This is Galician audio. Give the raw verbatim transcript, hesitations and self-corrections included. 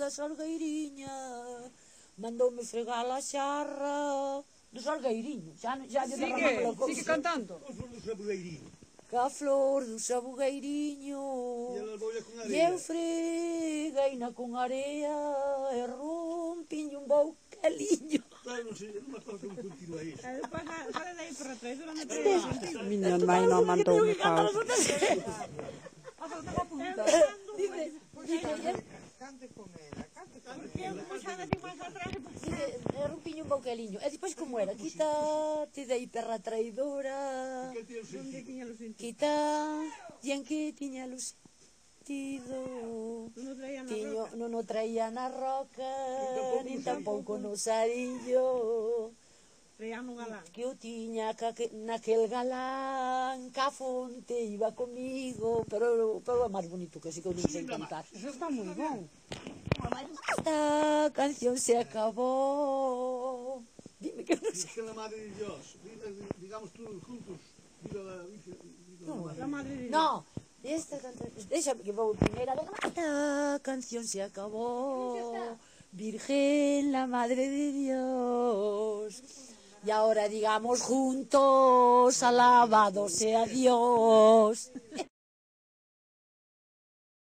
da Salgueiriña, mandoume fregar a xarra do Salgueiriño, xa, xa lle derramamos a cousa. Sigue cantando. O flor do sabugueirinho. Ca flor do sabugueiriño, e eu fregueina con area, e rompiño un boucaliño. Claro, non sei, non me acordo como continua iso. Despois sale de aí por atrás, durante tres horas. Miña nai non mandou me pau. Dice, dice, Cante con ela, cante con ela. Eu como xa nací máis atrás, dice, e rompiño un boucaliño. E despois como era? Quita, te dei perra traidora, Que tiene o onde sentido? tiña los sentidos. quita, e en que tiña lo sentido. Non o traía na Tiño, roca. non o traía na roca, nin tampouco no sarillo, Traía no galán. que o tiña ca, que, naquel galán, ca fonte iba comigo, pero, pero é máis bonito que si que eu non sei cantar. Eso está moi bon. Esta canción se acabó. Dime que non sei. Dice la madre de Dios. Digamos todos juntos. Viva la Virgen. Viva la madre. La madre de Dios. No, esta canción, déjame que vou primeira. Esta canción se acabó. Virgen, la madre de Dios. Y ahora digamos juntos, alabado sea Dios.